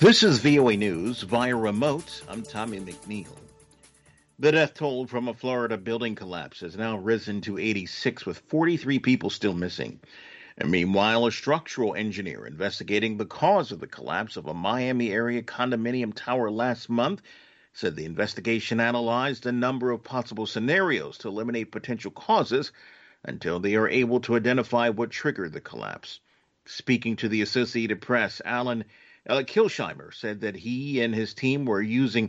This is VOA News via remote. I'm Tommy McNeil. The death toll from a Florida building collapse has now risen to 86, with 43 people still missing. And meanwhile, a structural engineer investigating the cause of the collapse of a Miami area condominium tower last month said the investigation analyzed a number of possible scenarios to eliminate potential causes until they are able to identify what triggered the collapse. Speaking to the Associated Press, Alan Kilsheimer said that he and his team were using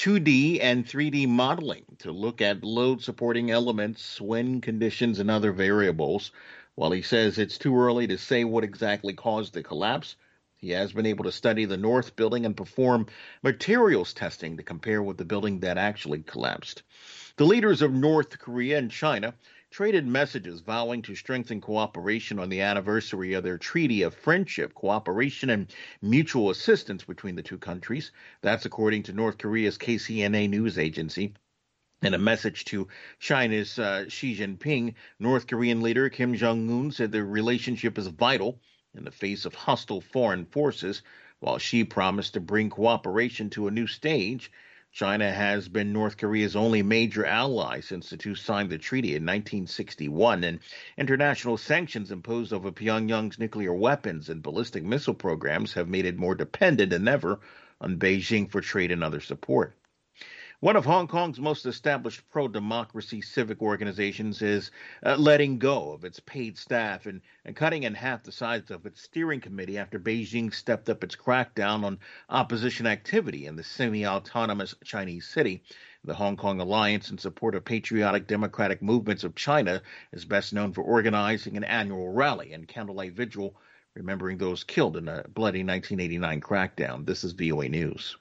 2D and 3D modeling to look at load supporting elements, wind conditions, and other variables. While he says it's too early to say what exactly caused the collapse, he has been able to study the North building and perform materials testing to compare with the building that actually collapsed. The leaders of North Korea and China traded messages vowing to strengthen cooperation on the anniversary of their treaty of friendship, cooperation, and mutual assistance between the two countries. That's according to North Korea's KCNA news agency. In a message to China's Xi Jinping, North Korean leader Kim Jong-un said the relationship is vital in the face of hostile foreign forces, while Xi promised to bring cooperation to a new stage. China has been North Korea's only major ally since the two signed the treaty in 1961, and international sanctions imposed over Pyongyang's nuclear weapons and ballistic missile programs have made it more dependent than ever on Beijing for trade and other support. One of Hong Kong's most established pro-democracy civic organizations is letting go of its paid staff and cutting in half the size of its steering committee after Beijing stepped up its crackdown on opposition activity in the semi-autonomous Chinese city. The Hong Kong Alliance in Support of Patriotic Democratic Movements of China is best known for organizing an annual rally and candlelight vigil remembering those killed in a bloody 1989 crackdown. This is VOA News.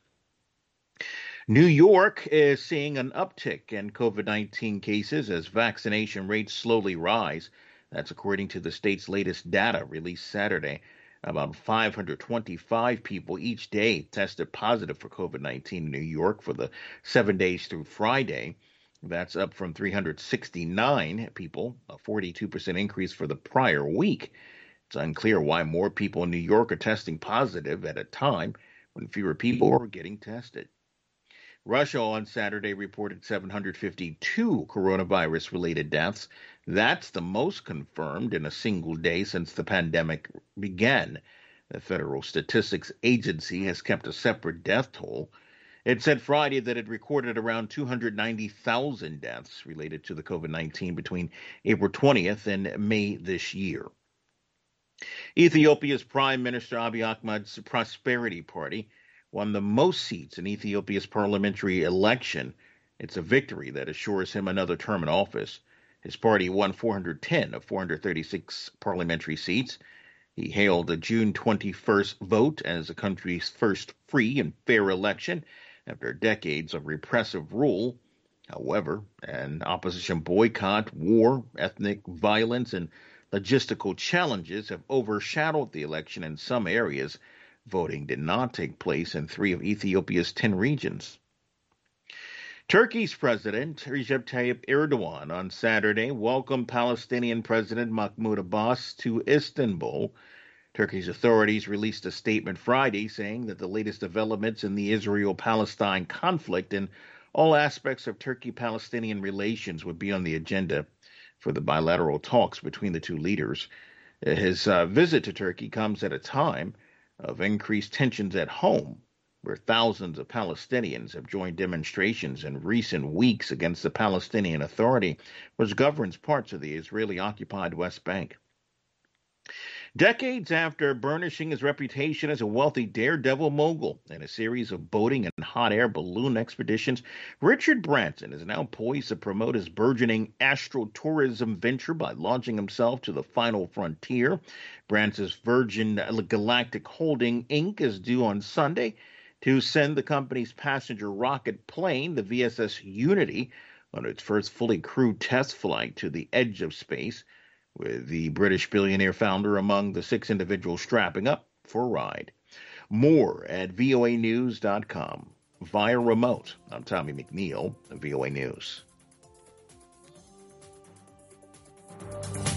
New York is seeing an uptick in COVID-19 cases as vaccination rates slowly rise. That's according to the state's latest data released Saturday. About 525 people each day tested positive for COVID-19 in New York for the 7 days through Friday. That's up from 369 people, a 42% increase for the prior week. It's unclear why more people in New York are testing positive at a time when fewer people are getting tested. Russia on Saturday reported 752 coronavirus-related deaths. That's the most confirmed in a single day since the pandemic began. The Federal Statistics Agency has kept a separate death toll. It said Friday that it recorded around 290,000 deaths related to the COVID-19 between April 20th and May this year. Ethiopia's Prime Minister Abiy Ahmed's Prosperity Party won the most seats in Ethiopia's parliamentary election. It's a victory that assures him another term in office. His party won 410 of 436 parliamentary seats. He hailed the June 21st vote as the country's first free and fair election after decades of repressive rule. However, an opposition boycott, war, ethnic violence, and logistical challenges have overshadowed the election in some areas. Voting did not take place in 3 of Ethiopia's 10 regions. Turkey's President Recep Tayyip Erdogan on Saturday welcomed Palestinian President Mahmoud Abbas to Istanbul. Turkey's authorities released a statement Friday saying that the latest developments in the Israel-Palestine conflict and all aspects of Turkey-Palestinian relations would be on the agenda for the bilateral talks between the two leaders. His visit to Turkey comes at a time of increased tensions at home, where thousands of Palestinians have joined demonstrations in recent weeks against the Palestinian Authority, which governs parts of the Israeli-occupied West Bank. Decades after burnishing his reputation as a wealthy daredevil mogul in a series of boating and hot air balloon expeditions, Richard Branson is now poised to promote his burgeoning astrotourism venture by launching himself to the final frontier. Branson's Virgin Galactic Holding, Inc. is due on Sunday to send the company's passenger rocket plane, the VSS Unity, on its first fully crewed test flight to the edge of space, with the British billionaire founder among the 6 individuals strapping up for a ride. More at voanews.com. Via remote, I'm Tommy McNeil, VOA News.